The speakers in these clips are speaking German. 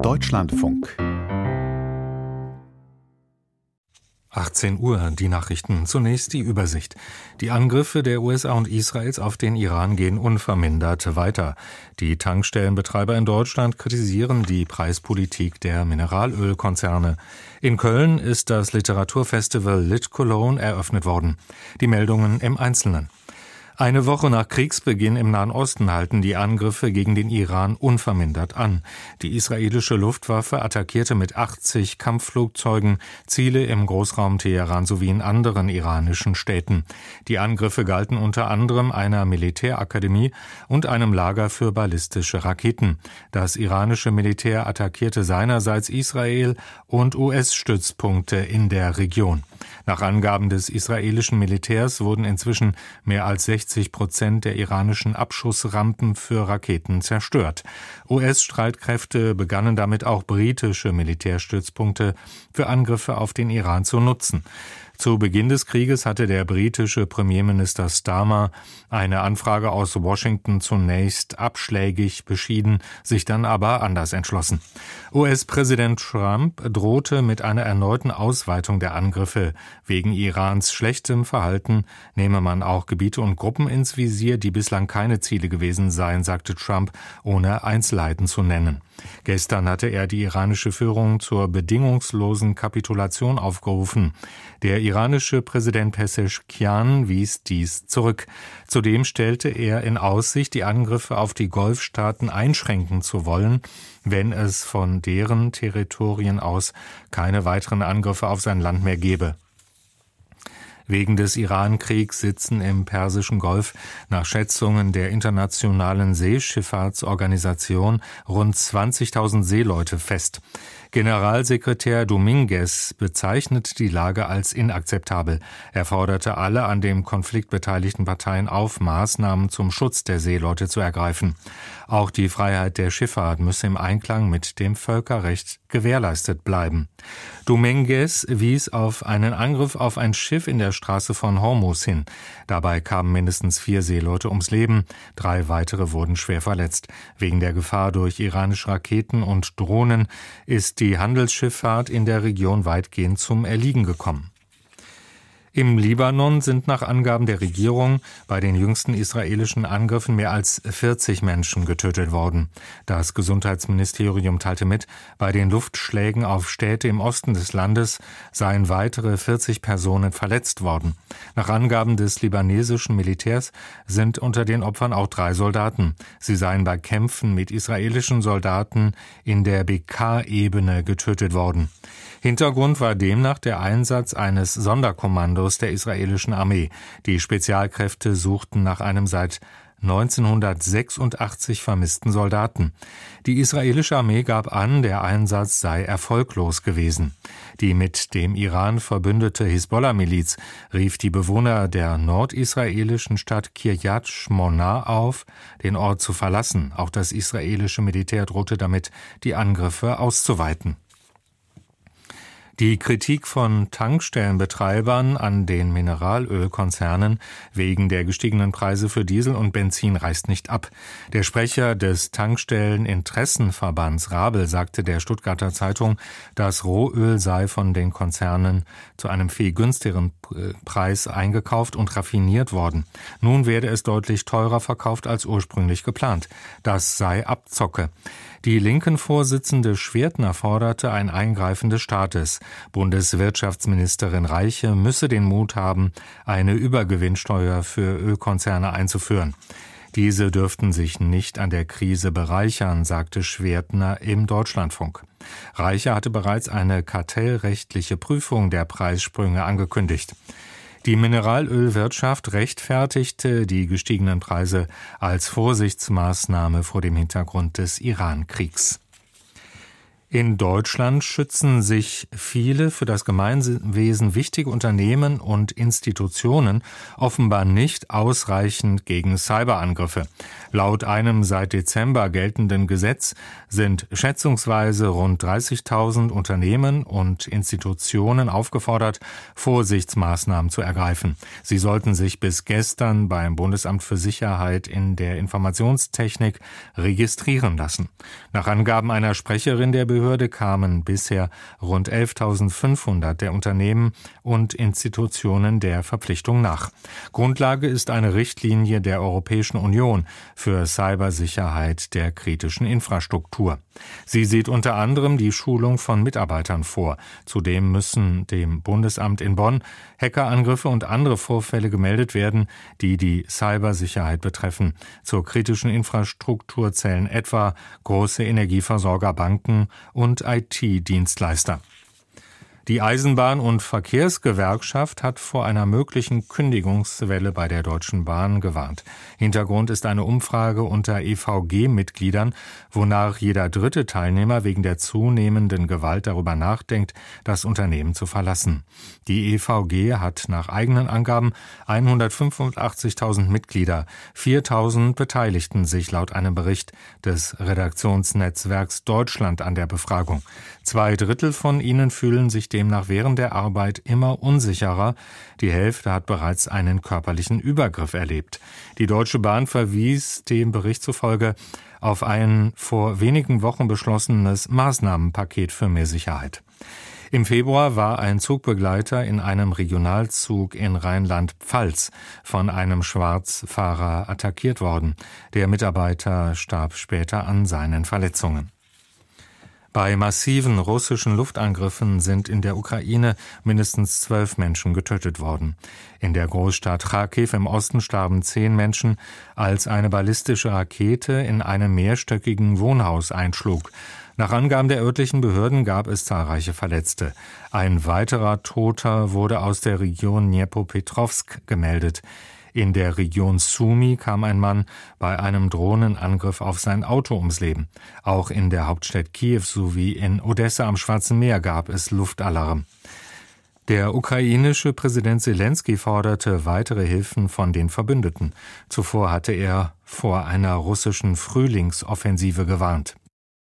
Deutschlandfunk 18 Uhr, die Nachrichten. Zunächst die Übersicht. Die Angriffe der USA und Israels auf den Iran gehen unvermindert weiter. Die Tankstellenbetreiber in Deutschland kritisieren die Preispolitik der Mineralölkonzerne. In Köln ist das Literaturfestival Lit Cologne eröffnet worden. Die Meldungen im Einzelnen. Eine Woche nach Kriegsbeginn im Nahen Osten halten die Angriffe gegen den Iran unvermindert an. Die israelische Luftwaffe attackierte mit 80 Kampfflugzeugen Ziele im Großraum Teheran sowie in anderen iranischen Städten. Die Angriffe galten unter anderem einer Militärakademie und einem Lager für ballistische Raketen. Das iranische Militär attackierte seinerseits Israel und US-Stützpunkte in der Region. Nach Angaben des israelischen Militärs wurden inzwischen mehr als 60% der iranischen Abschussrampen für Raketen zerstört. US-Streitkräfte begannen damit auch britische Militärstützpunkte für Angriffe auf den Iran zu nutzen. Zu Beginn des Krieges hatte der britische Premierminister Starmer eine Anfrage aus Washington zunächst abschlägig beschieden, sich dann aber anders entschlossen. US-Präsident Trump drohte mit einer erneuten Ausweitung der Angriffe. Wegen Irans schlechtem Verhalten nehme man auch Gebiete und Gruppen ins Visier, die bislang keine Ziele gewesen seien, sagte Trump, ohne Einzelheiten zu nennen. Gestern hatte er die iranische Führung zur bedingungslosen Kapitulation aufgerufen. Der iranische Präsident Pezeshkian wies dies zurück. Zudem stellte er in Aussicht, die Angriffe auf die Golfstaaten einschränken zu wollen, wenn es von deren Territorien aus keine weiteren Angriffe auf sein Land mehr gebe. Wegen des Iran-Kriegs sitzen im Persischen Golf nach Schätzungen der Internationalen Seeschifffahrtsorganisation rund 20.000 Seeleute fest. Generalsekretär Dominguez bezeichnet die Lage als inakzeptabel. Er forderte alle an dem Konflikt beteiligten Parteien auf, Maßnahmen zum Schutz der Seeleute zu ergreifen. Auch die Freiheit der Schifffahrt müsse im Einklang mit dem Völkerrecht gewährleistet bleiben. Dominguez wies auf einen Angriff auf ein Schiff in der Straße von Hormuz hin. Dabei kamen mindestens 4 Seeleute ums Leben, 3 weitere wurden schwer verletzt. Wegen der Gefahr durch iranische Raketen und Drohnen ist die Handelsschifffahrt in der Region weitgehend zum Erliegen gekommen. Im Libanon sind nach Angaben der Regierung bei den jüngsten israelischen Angriffen mehr als 40 Menschen getötet worden. Das Gesundheitsministerium teilte mit, bei den Luftschlägen auf Städte im Osten des Landes seien weitere 40 Personen verletzt worden. Nach Angaben des libanesischen Militärs sind unter den Opfern auch 3 Soldaten. Sie seien bei Kämpfen mit israelischen Soldaten in der Bekaa-Ebene getötet worden. Hintergrund war demnach der Einsatz eines Sonderkommandos der israelischen Armee. Die Spezialkräfte suchten nach einem seit 1986 vermissten Soldaten. Die israelische Armee gab an, der Einsatz sei erfolglos gewesen. Die mit dem Iran verbündete Hisbollah-Miliz rief die Bewohner der nordisraelischen Stadt Kiryat Shmona auf, den Ort zu verlassen. Auch das israelische Militär drohte damit, die Angriffe auszuweiten. Die Kritik von Tankstellenbetreibern an den Mineralölkonzernen wegen der gestiegenen Preise für Diesel und Benzin reißt nicht ab. Der Sprecher des Tankstelleninteressenverbands Rabel sagte der Stuttgarter Zeitung, das Rohöl sei von den Konzernen zu einem viel günstigeren Preis eingekauft und raffiniert worden. Nun werde es deutlich teurer verkauft als ursprünglich geplant. Das sei Abzocke. Die Linken-Vorsitzende Schwertner forderte ein Eingreifen des Staates. Bundeswirtschaftsministerin Reiche müsse den Mut haben, eine Übergewinnsteuer für Ölkonzerne einzuführen. Diese dürften sich nicht an der Krise bereichern, sagte Schwertner im Deutschlandfunk. Reiche hatte bereits eine kartellrechtliche Prüfung der Preissprünge angekündigt. Die Mineralölwirtschaft rechtfertigte die gestiegenen Preise als Vorsichtsmaßnahme vor dem Hintergrund des Iran-Kriegs. In Deutschland schützen sich viele für das Gemeinwesen wichtige Unternehmen und Institutionen offenbar nicht ausreichend gegen Cyberangriffe. Laut einem seit Dezember geltenden Gesetz sind schätzungsweise rund 30.000 Unternehmen und Institutionen aufgefordert, Vorsichtsmaßnahmen zu ergreifen. Sie sollten sich bis gestern beim Bundesamt für Sicherheit in der Informationstechnik registrieren lassen. Nach Angaben einer Sprecherin der Behörde kamen bisher rund 11.500 der Unternehmen und Institutionen der Verpflichtung nach. Grundlage ist eine Richtlinie der Europäischen Union für Cybersicherheit der kritischen Infrastruktur. Sie sieht unter anderem die Schulung von Mitarbeitern vor. Zudem müssen dem Bundesamt in Bonn Hackerangriffe und andere Vorfälle gemeldet werden, die die Cybersicherheit betreffen. Zur kritischen Infrastruktur zählen etwa große Energieversorger, Banken und IT-Dienstleister. Die Eisenbahn- und Verkehrsgewerkschaft hat vor einer möglichen Kündigungswelle bei der Deutschen Bahn gewarnt. Hintergrund ist eine Umfrage unter EVG-Mitgliedern, wonach jeder dritte Teilnehmer wegen der zunehmenden Gewalt darüber nachdenkt, das Unternehmen zu verlassen. Die EVG hat nach eigenen Angaben 185.000 Mitglieder. 4.000 beteiligten sich laut einem Bericht des Redaktionsnetzwerks Deutschland an der Befragung. 2/3 von ihnen fühlen sich demnach während der Arbeit immer unsicherer. Die Hälfte hat bereits einen körperlichen Übergriff erlebt. Die Deutsche Bahn verwies dem Bericht zufolge auf ein vor wenigen Wochen beschlossenes Maßnahmenpaket für mehr Sicherheit. Im Februar war ein Zugbegleiter in einem Regionalzug in Rheinland-Pfalz von einem Schwarzfahrer attackiert worden. Der Mitarbeiter starb später an seinen Verletzungen. Bei massiven russischen Luftangriffen sind in der Ukraine mindestens 12 Menschen getötet worden. In der Großstadt Charkiw im Osten starben 10 Menschen, als eine ballistische Rakete in einem mehrstöckigen Wohnhaus einschlug. Nach Angaben der örtlichen Behörden gab es zahlreiche Verletzte. Ein weiterer Toter wurde aus der Region Dnipropetrovsk gemeldet. In der Region Sumy kam ein Mann bei einem Drohnenangriff auf sein Auto ums Leben. Auch in der Hauptstadt Kiew sowie in Odessa am Schwarzen Meer gab es Luftalarm. Der ukrainische Präsident Selenskyj forderte weitere Hilfen von den Verbündeten. Zuvor hatte er vor einer russischen Frühlingsoffensive gewarnt.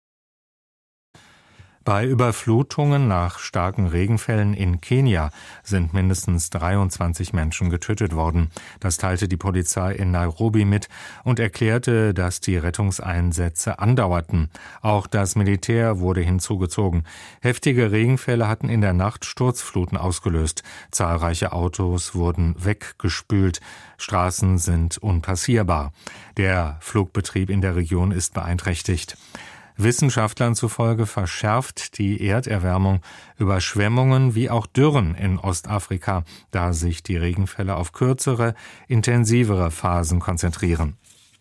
Bei Überflutungen nach starken Regenfällen in Kenia sind mindestens 23 Menschen getötet worden. Das teilte die Polizei in Nairobi mit und erklärte, dass die Rettungseinsätze andauerten. Auch das Militär wurde hinzugezogen. Heftige Regenfälle hatten in der Nacht Sturzfluten ausgelöst. Zahlreiche Autos wurden weggespült. Straßen sind unpassierbar. Der Flugbetrieb in der Region ist beeinträchtigt. Wissenschaftlern zufolge verschärft die Erderwärmung Überschwemmungen wie auch Dürren in Ostafrika, da sich die Regenfälle auf kürzere, intensivere Phasen konzentrieren.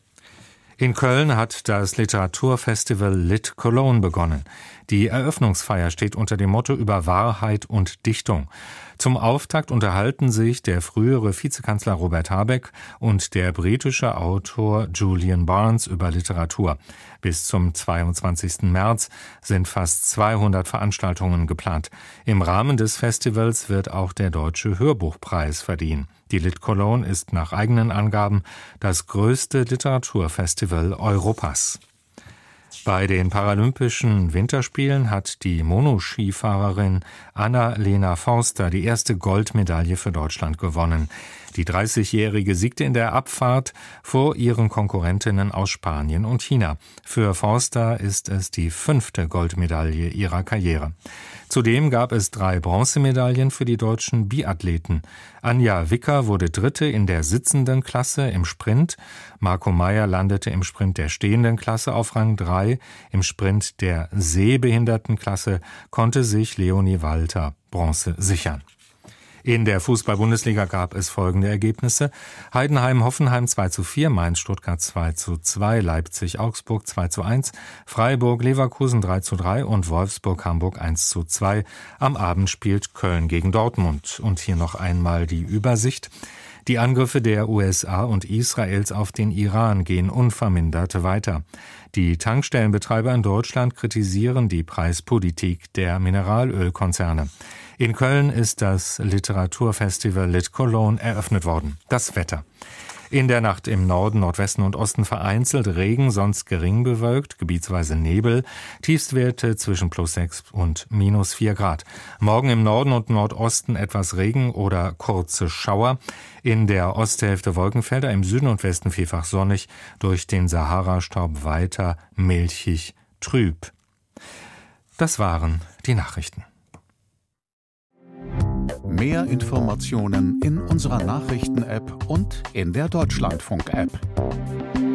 In Köln hat das Literaturfestival Lit Cologne begonnen. Die Eröffnungsfeier steht unter dem Motto über Wahrheit und Dichtung. Zum Auftakt unterhalten sich der frühere Vizekanzler Robert Habeck und der britische Autor Julian Barnes über Literatur. Bis zum 22. März sind fast 200 Veranstaltungen geplant. Im Rahmen des Festivals wird auch der Deutsche Hörbuchpreis verliehen. Die Lit Cologne ist nach eigenen Angaben das größte Literaturfestival Europas. Bei den Paralympischen Winterspielen hat die Monoskifahrerin Anna-Lena Forster die erste Goldmedaille für Deutschland gewonnen. Die 30-Jährige siegte in der Abfahrt vor ihren Konkurrentinnen aus Spanien und China. Für Forster ist es die 5. Goldmedaille ihrer Karriere. Zudem gab es 3 Bronzemedaillen für die deutschen Biathleten. Anja Wicker wurde Dritte in der sitzenden Klasse im Sprint. Marco Meyer landete im Sprint der stehenden Klasse auf Rang 3. Im Sprint der Sehbehindertenklasse konnte sich Leonie Walter Bronze sichern. In der Fußball-Bundesliga gab es folgende Ergebnisse: Heidenheim-Hoffenheim 2:4, Mainz-Stuttgart 2:2, Leipzig-Augsburg 2:1, Freiburg-Leverkusen 3:3 und Wolfsburg-Hamburg 1:2. Am Abend spielt Köln gegen Dortmund. Und hier noch einmal die Übersicht. Die Angriffe der USA und Israels auf den Iran gehen unvermindert weiter. Die Tankstellenbetreiber in Deutschland kritisieren die Preispolitik der Mineralölkonzerne. In Köln ist das Literaturfestival Lit Cologne eröffnet worden. Das Wetter. In der Nacht im Norden, Nordwesten und Osten vereinzelt Regen, sonst gering bewölkt, gebietsweise Nebel, Tiefstwerte zwischen +6 und -4 Grad. Morgen im Norden und Nordosten etwas Regen oder kurze Schauer. In der Osthälfte Wolkenfelder, im Süden und Westen vielfach sonnig, durch den Sahara-Staub weiter milchig trüb. Das waren die Nachrichten. Mehr Informationen in unserer Nachrichten-App und in der Deutschlandfunk-App.